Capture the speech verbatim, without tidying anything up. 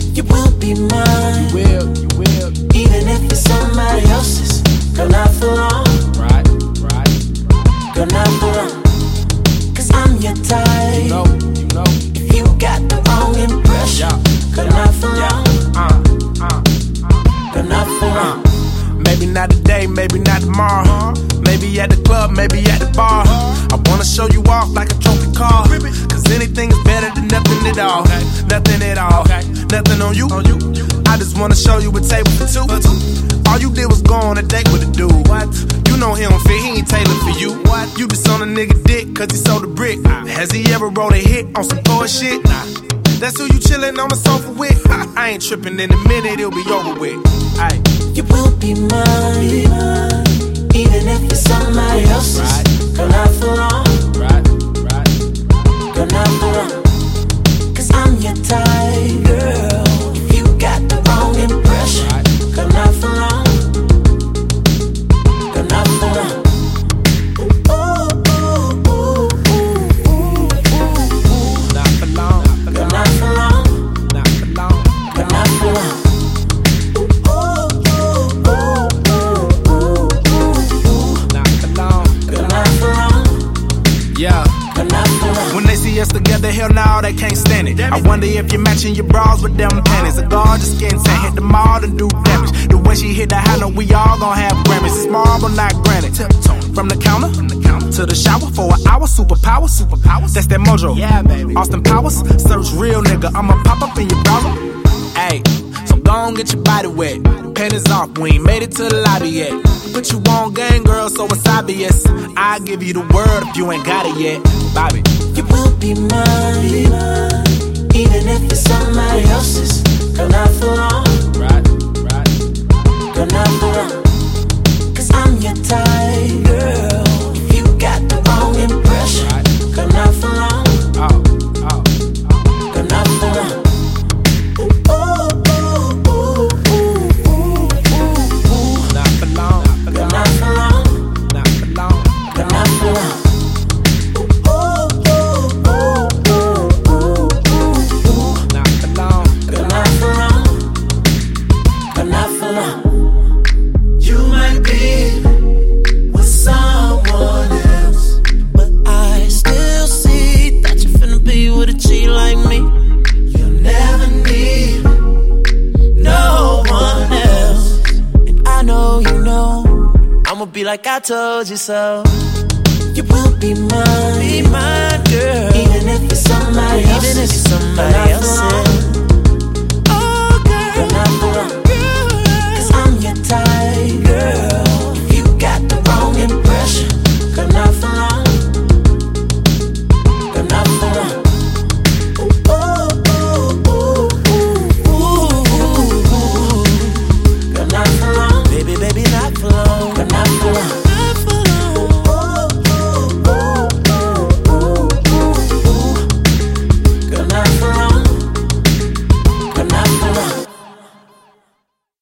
You will be mine. You will, you will. Even if it's somebody else's. Girl, not for long. Right, right. Girl, not for long. Cause I'm your type. You know, you know. If you got the wrong impression. Yeah. Girl, not for long. Uh, uh, uh. Girl, not for long. Uh. Maybe not today, maybe not tomorrow. Maybe at the club, maybe at the bar. I wanna show you off like a trophy car. Cause anything is better than nothing at all. Nothing at all. Nothing on you. I just wanna show you a table for two. All you did was go on a date with a dude. You know he don't fit, he ain't tailored for you. You just on a nigga dick cause he sold a brick. Has he ever wrote a hit on some bullshit? Nah. That's who you chillin' on the sofa with. I ain't trippin', in a minute it'll be over with. Aye. You will be mine. Even if it's somebody else's. Right. Girl, not for long. Right, right. Girl, not for long. Cause I'm your type, girl. If you got the wrong impression. Right. Girl, not for long. Girl, not for long. Ooh, ooh, ooh, ooh, ooh, ooh, ooh. Not for long. Girl, not for long. Not for long. Girl, not for long. Yeah. When they see us together, hell no, they can't stand it. I wonder if you're matching your bras with them panties. A gorgeous skin tan, hit the mall and do damage. The way she hit the high note, we all gon' have Grammys. It's marble, not granite. From the counter to the shower for an hour. Superpower, superpowers. That's that mojo. Yeah, baby. Austin Powers, search real nigga. I'ma pop up in your browser. Ayy, so gon' get your body wet. Panties off, we ain't made it to the lobby yet. Put you on game, girl, so it's obvious. I'll give you the word if you ain't got it yet. Bobby. You will be mine. Even if it's somebody else's. Girl, not for long. Right, right. Girl, not for long. Cause I'm your type, girl. If you got the wrong impression. Right. Girl, not for long. Oh, oh, oh. Girl, not for long. Be like I told you so. You will be mine, be mine, girl. Even if it's something